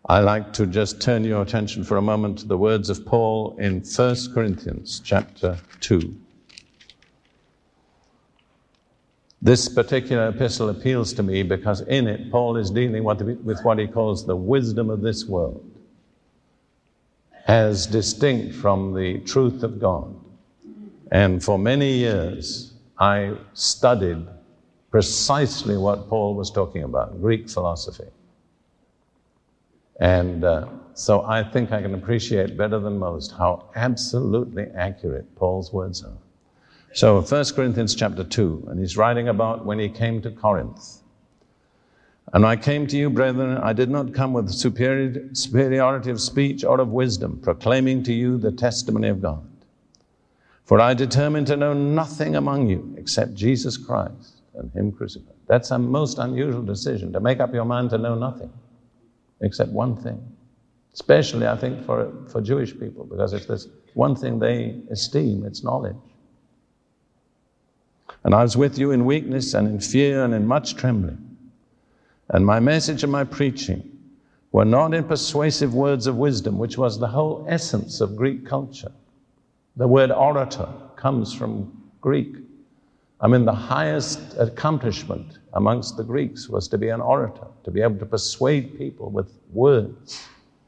I like to just turn your attention for a moment to the words of Paul in 1 Corinthians chapter 2. This particular epistle appeals to me because in it Paul is dealing with what he calls the wisdom of this world, as distinct from the truth of God. And for many years I studied precisely what Paul was talking about, Greek philosophy. And so I think I can appreciate better than most how absolutely accurate Paul's words are. So 1 Corinthians chapter 2, and he's writing about when he came to Corinth. And I came to you, brethren, I did not come with superiority of speech or of wisdom, proclaiming to you the testimony of God. For I determined to know nothing among you except Jesus Christ and him crucified. That's a most unusual decision, to make up your mind to know nothing except one thing. Especially, I think, for Jewish people, because if there's one thing they esteem, it's knowledge. And I was with you in weakness and in fear and in much trembling. And my message and my preaching were not in persuasive words of wisdom, which was the whole essence of Greek culture. The word orator comes from Greek. I mean, the highest accomplishment amongst the Greeks was to be an orator, to be able to persuade people with words.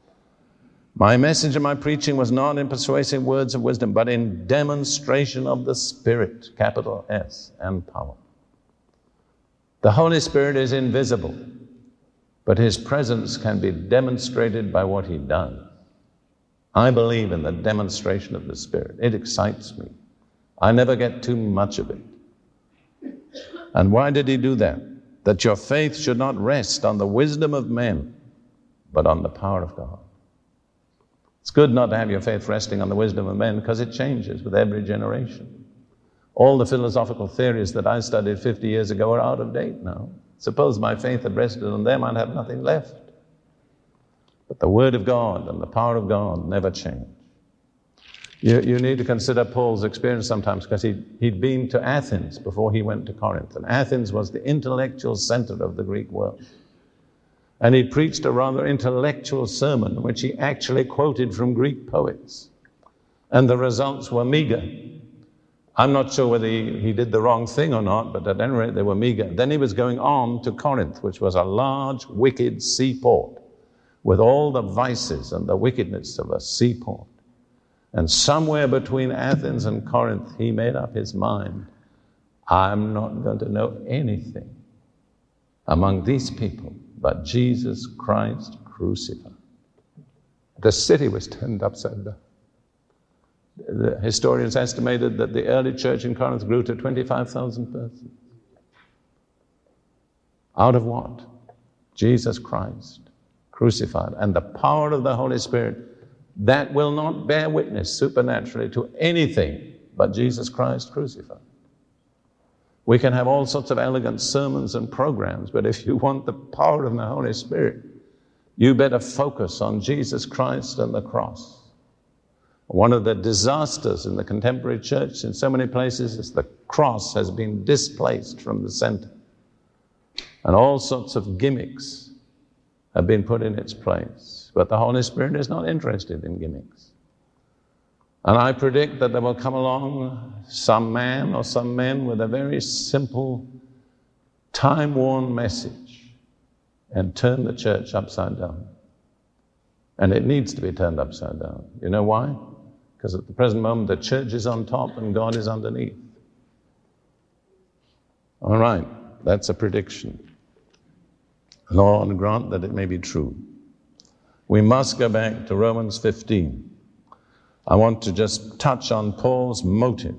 My message and my preaching was not in persuasive words of wisdom, but in demonstration of the Spirit, capital S, and power. The Holy Spirit is invisible, but his presence can be demonstrated by what he does. I believe in the demonstration of the Spirit. It excites me. I never get too much of it. And why did he do that? That your faith should not rest on the wisdom of men, but on the power of God. It's good not to have your faith resting on the wisdom of men, because it changes with every generation. All the philosophical theories that I studied 50 years ago are out of date now. Suppose my faith had rested on them, I'd have nothing left. But the Word of God and the power of God never change. You need to consider Paul's experience sometimes, because he'd been to Athens before he went to Corinth. And Athens was the intellectual center of the Greek world. And he preached a rather intellectual sermon in which he actually quoted from Greek poets. And the results were meager. I'm not sure whether he did the wrong thing or not, but at any rate they were meager. Then he was going on to Corinth, which was a large, wicked seaport with all the vices and the wickedness of a seaport. And somewhere between Athens and Corinth, he made up his mind, I'm not going to know anything among these people but Jesus Christ crucified. The city was turned upside down. The historians estimated that the early church in Corinth grew to 25,000 persons. Out of what? Jesus Christ crucified. And the power of the Holy Spirit that will not bear witness supernaturally to anything but Jesus Christ crucified. We can have all sorts of elegant sermons and programs, but if you want the power of the Holy Spirit, you better focus on Jesus Christ and the cross. One of the disasters in the contemporary church in so many places is the cross has been displaced from the center. And all sorts of gimmicks have been put in its place. But the Holy Spirit is not interested in gimmicks. And I predict that there will come along some man or some men with a very simple, time-worn message and turn the church upside down. And it needs to be turned upside down. You know why? Because at the present moment, the church is on top and God is underneath. All right, that's a prediction. Lord, grant that it may be true. We must go back to Romans 15. I want to just touch on Paul's motive.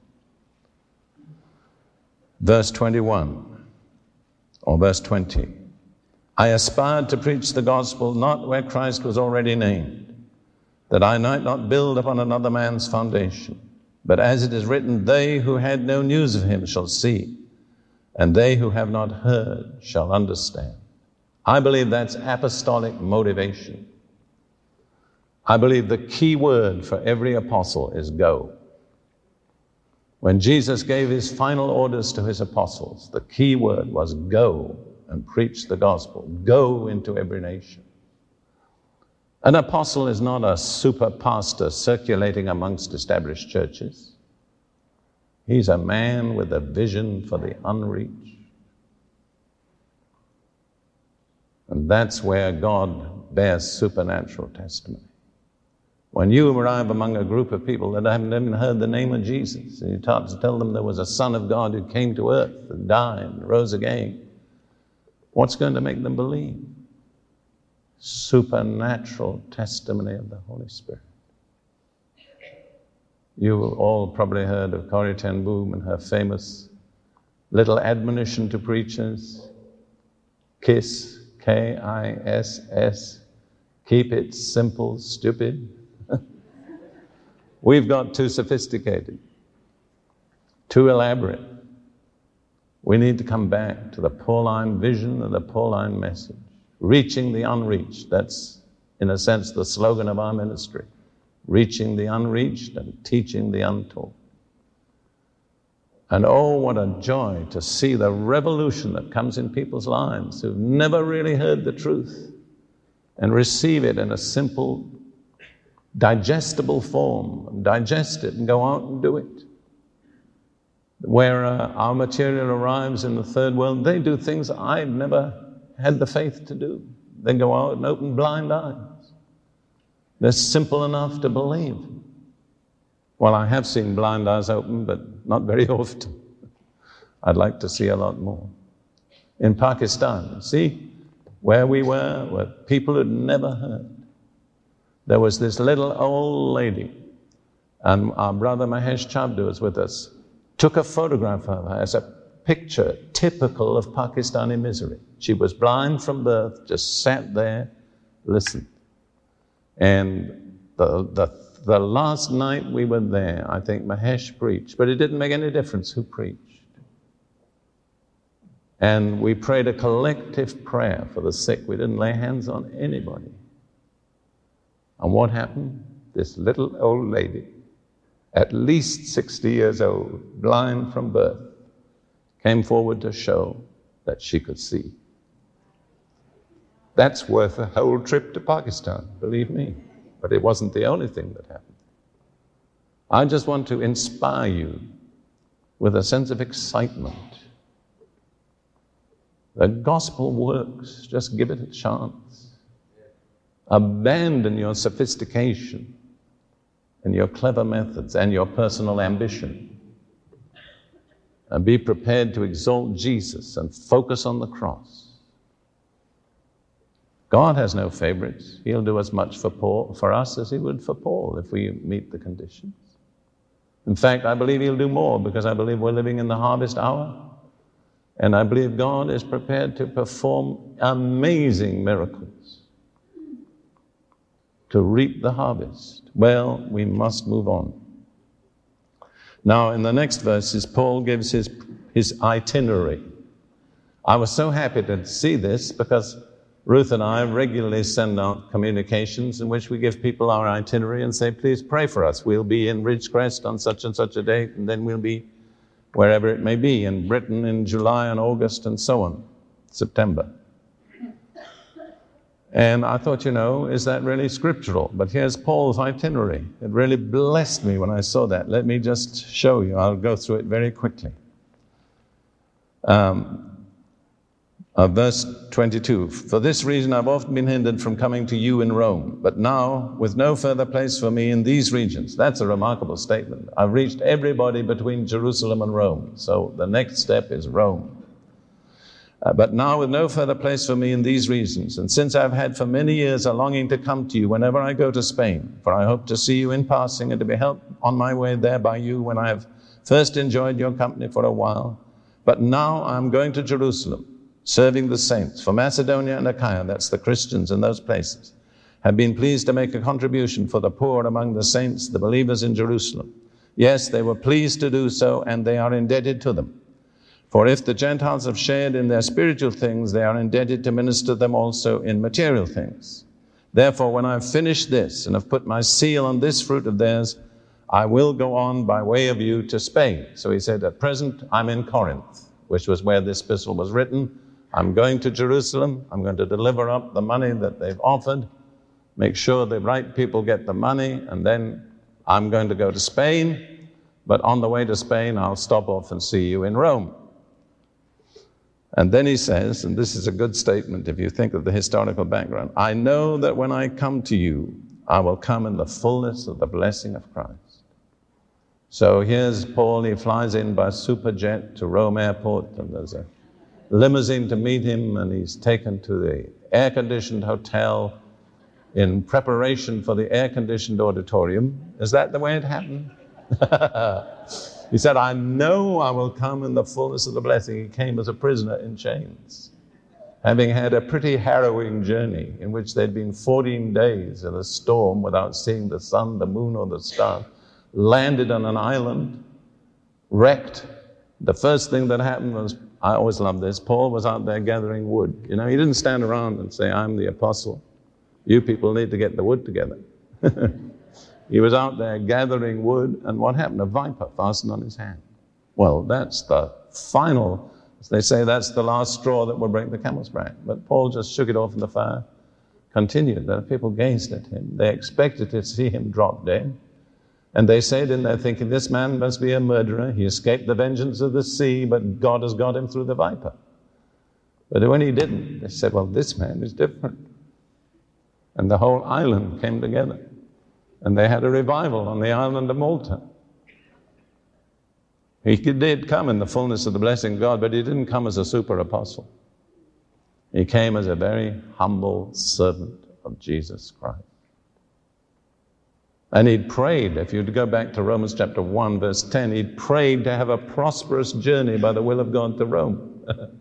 Verse 21, or verse 20. I aspired to preach the gospel not where Christ was already named, that I might not build upon another man's foundation. But as it is written, they who had no news of him shall see, and they who have not heard shall understand. I believe that's apostolic motivation. I believe the key word for every apostle is go. When Jesus gave his final orders to his apostles, the key word was go and preach the gospel. Go into every nation. An apostle is not a super pastor circulating amongst established churches. He's a man with a vision for the unreached. And that's where God bears supernatural testimony. When you arrive among a group of people that haven't even heard the name of Jesus, and you start to tell them there was a Son of God who came to earth and died and rose again, what's going to make them believe? Supernatural testimony of the Holy Spirit. You all probably heard of Corrie ten Boom and her famous little admonition to preachers, KISS, K-I-S-S, keep it simple, stupid. We've got too sophisticated, too elaborate. We need to come back to the Pauline vision and the Pauline message. Reaching the unreached. That's, in a sense, the slogan of our ministry. Reaching the unreached and teaching the untaught. And oh, what a joy to see the revolution that comes in people's lives who've never really heard the truth and receive it in a simple, digestible form, and digest it and go out and do it. Where our material arrives in the third world, they do things I've never had the faith to do. They go out and open blind eyes. They're simple enough to believe. Well, I have seen blind eyes open, but not very often. I'd like to see a lot more. In Pakistan, see, where we were people who'd never heard. There was this little old lady, and our brother Mahesh Chabdu was with us, took a photograph of her as a picture typical of Pakistani misery. She was blind from birth, just sat there, listened. And the last night we were there, I think Mahesh preached, but it didn't make any difference who preached. And we prayed a collective prayer for the sick. We didn't lay hands on anybody. And what happened? This little old lady, at least 60 years old, blind from birth, came forward to show that she could see. That's worth a whole trip to Pakistan, believe me. But it wasn't the only thing that happened. I just want to inspire you with a sense of excitement. The gospel works. Just give it a chance. Abandon your sophistication and your clever methods and your personal ambition. And be prepared to exalt Jesus and focus on the cross. God has no favorites. He'll do as much for us as he would for Paul if we meet the conditions. In fact, I believe he'll do more because I believe we're living in the harvest hour. And I believe God is prepared to perform amazing miracles to reap the harvest. Well, we must move on. Now, in the next verses, Paul gives his itinerary. I was so happy to see this because Ruth and I regularly send out communications in which we give people our itinerary and say, please pray for us. We'll be in Ridgecrest on such and such a date, and then we'll be wherever it may be, in Britain in July and August and so on, September. And I thought, is that really scriptural? But here's Paul's itinerary. It really blessed me when I saw that. Let me just show you. I'll go through it very quickly. Verse 22, for this reason I've often been hindered from coming to you in Rome, but now, with no further place for me in these regions. That's a remarkable statement. I've reached everybody between Jerusalem and Rome, so the next step is Rome. But now, with no further place for me in these regions, and since I've had for many years a longing to come to you whenever I go to Spain, for I hope to see you in passing and to be helped on my way there by you when I have first enjoyed your company for a while. But now I'm going to Jerusalem, serving the saints. For Macedonia and Achaia, that's the Christians in those places, have been pleased to make a contribution for the poor among the saints, the believers in Jerusalem. Yes, they were pleased to do so, and they are indebted to them. For if the Gentiles have shared in their spiritual things, they are indebted to minister them also in material things. Therefore, when I've finished this and have put my seal on this fruit of theirs, I will go on by way of you to Spain. So he said, at present, I'm in Corinth, which was where this epistle was written. I'm going to Jerusalem. I'm going to deliver up the money that they've offered. make sure the right people get the money, and then I'm going to go to Spain, but on the way to Spain, I'll stop off and see you in Rome. And then he says, and this is a good statement if you think of the historical background, I know that when I come to you, I will come in the fullness of the blessing of Christ. So here's Paul, he flies in by superjet to Rome airport, and there's a limousine to meet him, and he's taken to the air-conditioned hotel in preparation for the air-conditioned auditorium. Is that the way it happened? He said, I know I will come in the fullness of the blessing. He came as a prisoner in chains, having had a pretty harrowing journey in which they'd been 14 days in a storm without seeing the sun, the moon, or the stars, landed on an island, wrecked. The first thing that happened was, I always love this, Paul was out there gathering wood. You know, he didn't stand around and say, I'm the apostle. You people need to get the wood together. He was out there gathering wood, and what happened? A viper fastened on his hand. Well, that's the final, as they say, that's the last straw that will break the camel's back. But Paul just shook it off in the fire, continued. The people gazed at him. They expected to see him drop dead. And they said in their thinking, this man must be a murderer. He escaped the vengeance of the sea, but God has got him through the viper. But when he didn't, they said, well, this man is different. And the whole island came together. And they had a revival on the island of Malta. He did come in the fullness of the blessing of God, but he didn't come as a super apostle. He came as a very humble servant of Jesus Christ. And he'd prayed, if you'd go back to Romans chapter 1, verse 10, he'd prayed to have a prosperous journey by the will of God to Rome.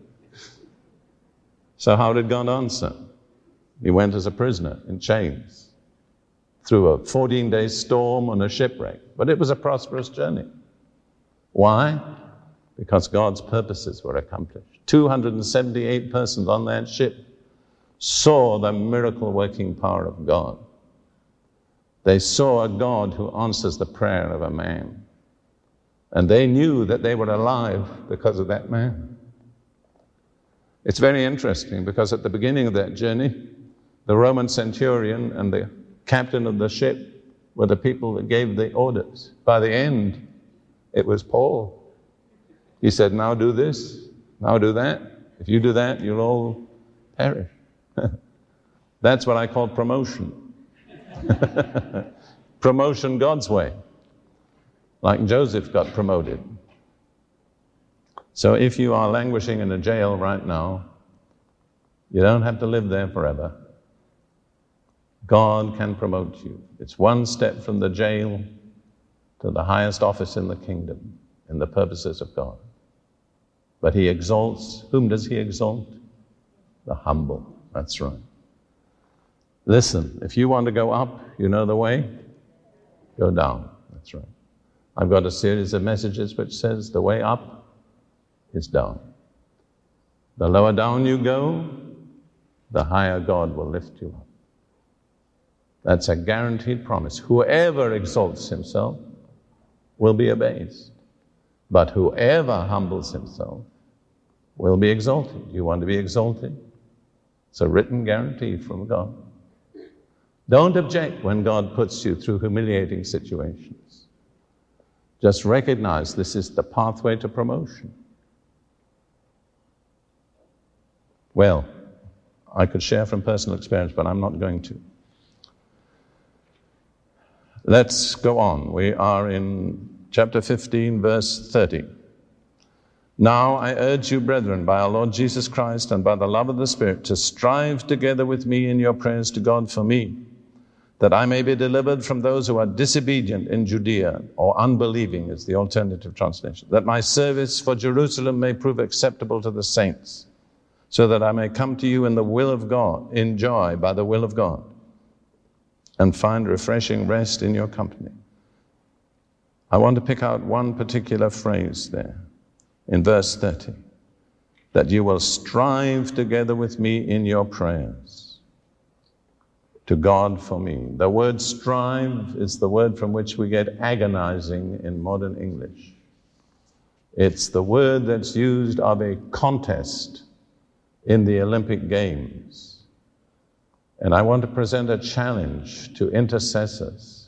So how did God answer? He went as a prisoner in chains through a 14-day storm on a shipwreck. But it was a prosperous journey. Why? Because God's purposes were accomplished. 278 persons on that ship saw the miracle-working power of God. They saw a God who answers the prayer of a man. And they knew that they were alive because of that man. It's very interesting because at the beginning of that journey, the Roman centurion and the captain of the ship were the people that gave the orders. By the end, it was Paul. He said, now do this, now do that. If you do that, you'll all perish. That's what I call promotion. Promotion God's way. Like Joseph got promoted. So if you are languishing in a jail right now, you don't have to live there forever. God can promote you. It's one step from the jail to the highest office in the kingdom, in the purposes of God. But he exalts, whom does he exalt? The humble. That's right. Listen, if you want to go up, you know the way? Go down. That's right. I've got a series of messages which says the way up is down. The lower down you go, the higher God will lift you up. That's a guaranteed promise. Whoever exalts himself will be abased. But whoever humbles himself will be exalted. You want to be exalted? It's a written guarantee from God. Don't object when God puts you through humiliating situations. Just recognize this is the pathway to promotion. Well, I could share from personal experience, but I'm not going to. Let's go on. We are in chapter 15, verse 30. Now I urge you, brethren, by our Lord Jesus Christ and by the love of the Spirit, to strive together with me in your prayers to God for me, that I may be delivered from those who are disobedient in Judea, or unbelieving is the alternative translation, that my service for Jerusalem may prove acceptable to the saints, so that I may come to you in the will of God, in joy by the will of God, and find refreshing rest in your company. I want to pick out one particular phrase there in verse 30, that you will strive together with me in your prayers to God for me. The word strive is the word from which we get agonizing in modern English. It's the word that's used of a contest in the Olympic Games. And I want to present a challenge to intercessors.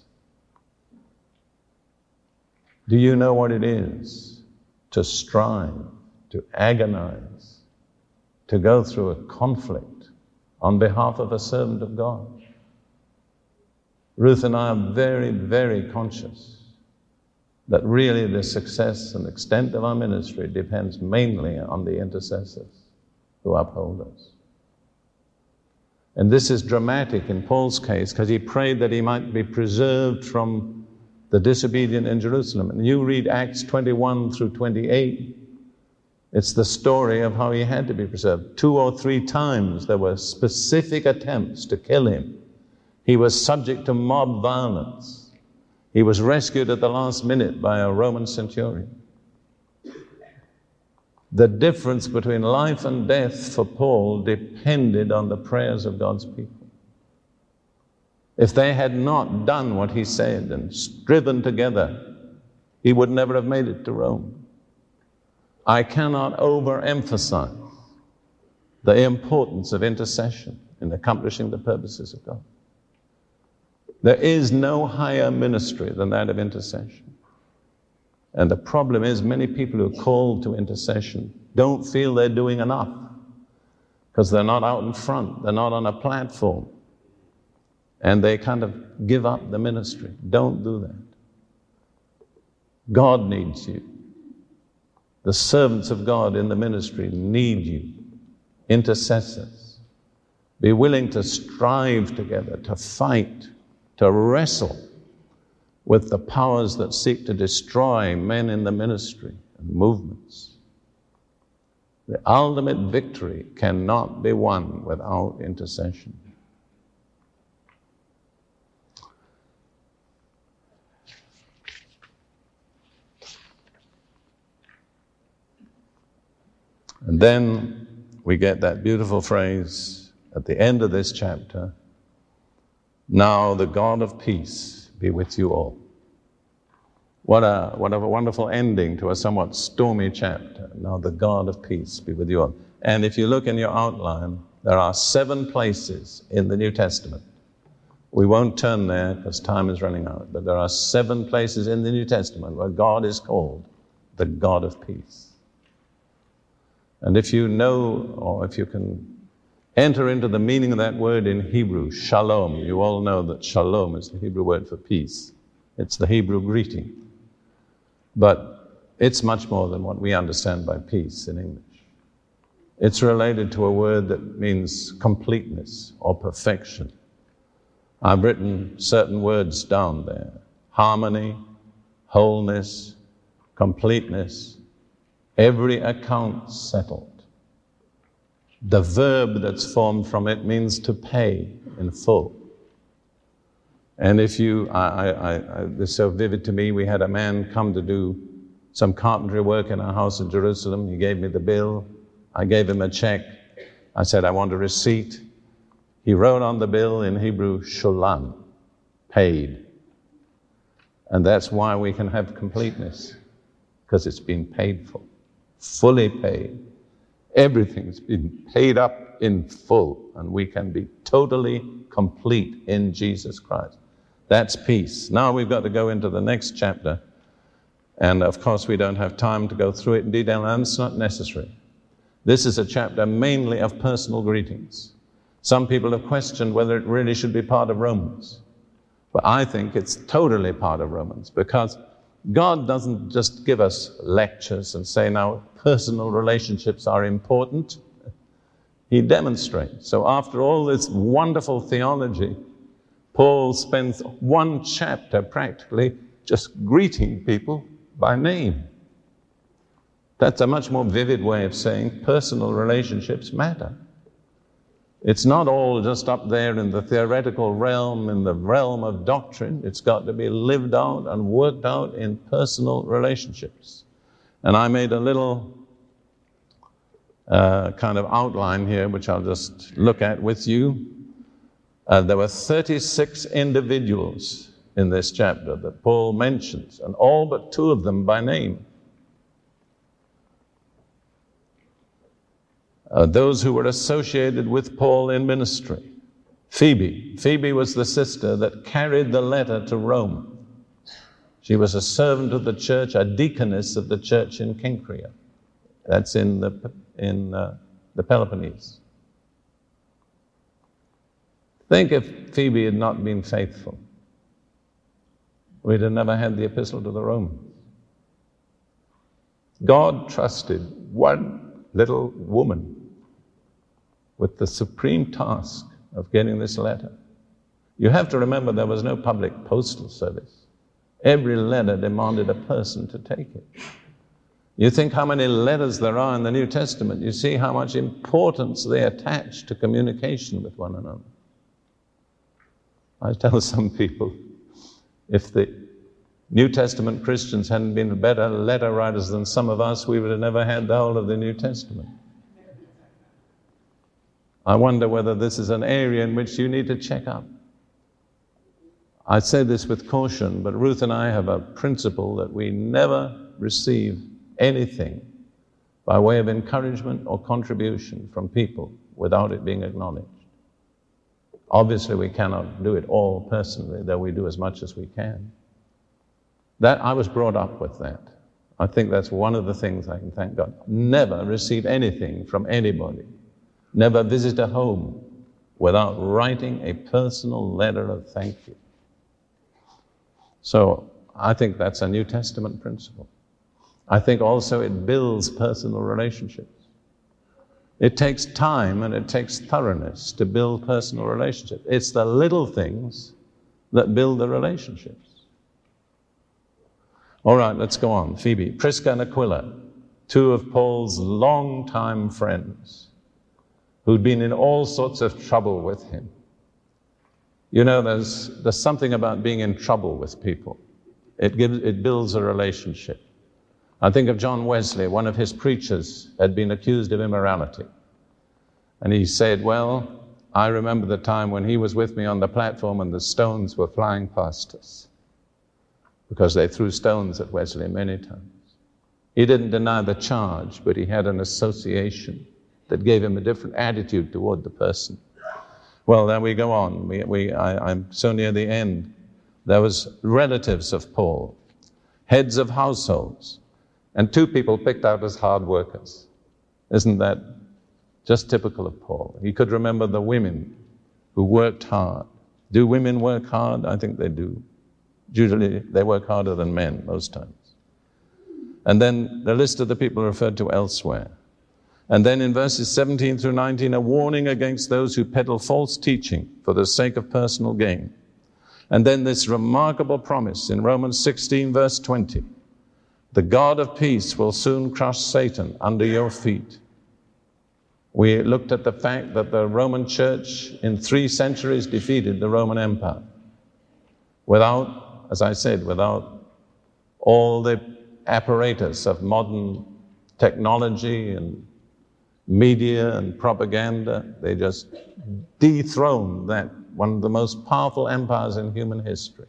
Do you know what it is to strive, to agonize, to go through a conflict on behalf of a servant of God? Ruth and I are very, very conscious that really the success and extent of our ministry depends mainly on the intercessors who uphold us. And this is dramatic in Paul's case, because he prayed that he might be preserved from the disobedient in Jerusalem. And you read Acts 21 through 28, it's the story of how he had to be preserved. 2 or 3 times there were specific attempts to kill him. He was subject to mob violence. He was rescued at the last minute by a Roman centurion. The difference between life and death for Paul depended on the prayers of God's people. If they had not done what he said and striven together, he would never have made it to Rome. I cannot overemphasize the importance of intercession in accomplishing the purposes of God. There is no higher ministry than that of intercession. And the problem is many people who are called to intercession don't feel they're doing enough because they're not out in front, they're not on a platform, and they kind of give up the ministry. Don't do that. God needs you. The servants of God in the ministry need you. Intercessors. Be willing to strive together, to fight, to wrestle with the powers that seek to destroy men in the ministry and movements. The ultimate victory cannot be won without intercession. And then we get that beautiful phrase at the end of this chapter, "Now the God of peace be with you all." What a wonderful ending to a somewhat stormy chapter. Now the God of peace be with you all. And if you look in your outline, there are 7 places in the New Testament. We won't turn there because time is running out, but there are 7 places in the New Testament where God is called the God of peace. And if you know, or if you can enter into the meaning of that word in Hebrew, shalom. You all know that shalom is the Hebrew word for peace. It's the Hebrew greeting. But it's much more than what we understand by peace in English. It's related to a word that means completeness or perfection. I've written certain words down there: harmony, wholeness, completeness, every account settled. The verb that's formed from it means to pay in full. And if you, this is so vivid to me, we had a man come to do some carpentry work in our house in Jerusalem. He gave me the bill. I gave him a check. I said, I want a receipt. He wrote on the bill in Hebrew, shulam, paid. And that's why we can have completeness, because it's been paid for, fully paid. Everything's been paid up in full, and we can be totally complete in Jesus Christ. That's peace. Now we've got to go into the next chapter, and of course we don't have time to go through it in detail, and it's not necessary. This is a chapter mainly of personal greetings. Some people have questioned whether it really should be part of Romans, but I think it's totally part of Romans, because God doesn't just give us lectures and say, now, personal relationships are important. He demonstrates. So after all this wonderful theology, Paul spends 1 chapter practically just greeting people by name. That's a much more vivid way of saying personal relationships matter. It's not all just up there in the theoretical realm, in the realm of doctrine. It's got to be lived out and worked out in personal relationships. And I made a little kind of outline here, which I'll just look at with you. There were 36 individuals in this chapter that Paul mentions, and all but 2 of them by name. Those who were associated with Paul in ministry. Phoebe. Phoebe was the sister that carried the letter to Rome. She was a servant of the church, a deaconess of the church in Cenchrea. That's in the Peloponnese. Think if Phoebe had not been faithful, we'd have never had the epistle to the Romans. God trusted one little woman with the supreme task of getting this letter. You have to remember there was no public postal service. Every letter demanded a person to take it. You think how many letters there are in the New Testament. You see how much importance they attach to communication with one another. I tell some people, if the New Testament Christians hadn't been better letter writers than some of us, we would have never had the whole of the New Testament. I wonder whether this is an area in which you need to check up. I say this with caution, but Ruth and I have a principle that we never receive anything by way of encouragement or contribution from people without it being acknowledged. Obviously, we cannot do it all personally, though we do as much as we can. That I was brought up with that. I think that's one of the things I can thank God. Never receive anything from anybody. Never visit a home without writing a personal letter of thank you. So I think that's a New Testament principle. I think also it builds personal relationships. It takes time and it takes thoroughness to build personal relationships. It's the little things that build the relationships. All right, let's go on. Phoebe. Prisca and Aquila, two of Paul's longtime friends who'd been in all sorts of trouble with him. You know, there's something about being in trouble with people. It builds a relationship. I think of John Wesley. One of his preachers had been accused of immorality. And he said, well, I remember the time when he was with me on the platform and the stones were flying past us, because they threw stones at Wesley many times. He didn't deny the charge, but he had an association that gave him a different attitude toward the person. Well, then we go on. I'm so near the end. There was relatives of Paul, heads of households, and two people picked out as hard workers. Isn't that just typical of Paul? He could remember the women who worked hard. Do women work hard? I think they do. Usually they work harder than men most times. And then the list of the people referred to elsewhere. And then in verses 17 through 19, a warning against those who peddle false teaching for the sake of personal gain. And then this remarkable promise in Romans 16, verse 20. The God of peace will soon crush Satan under your feet. We looked at the fact that the Roman church in 3 centuries defeated the Roman Empire. Without, as I said, without all the apparatus of modern technology and media and propaganda, they just dethroned that, one of the most powerful empires in human history.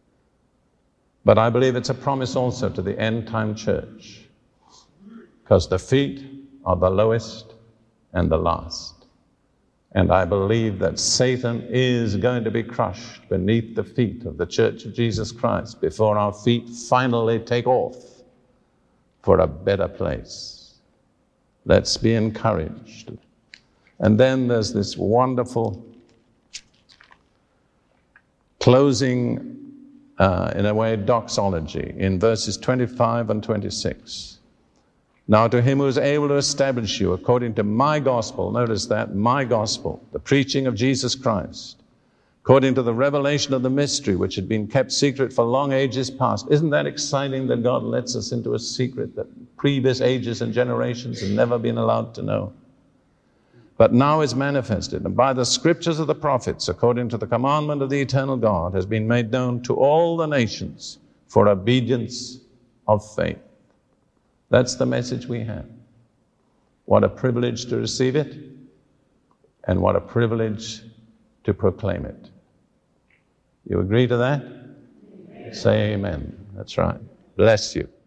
But I believe it's a promise also to the end-time church, because the feet are the lowest and the last. And I believe that Satan is going to be crushed beneath the feet of the Church of Jesus Christ before our feet finally take off for a better place. Let's be encouraged. And then there's this wonderful closing, in a way, doxology in verses 25 and 26. Now to him who is able to establish you according to my gospel, notice that, my gospel, the preaching of Jesus Christ, according to the revelation of the mystery which had been kept secret for long ages past. Isn't that exciting that God lets us into a secret that previous ages and generations have never been allowed to know? But now is manifested, and by the scriptures of the prophets, according to the commandment of the eternal God, has been made known to all the nations for obedience of faith. That's the message we have. What a privilege to receive it, and what a privilege to proclaim it. You agree to that? Amen. Say amen. That's right. Bless you.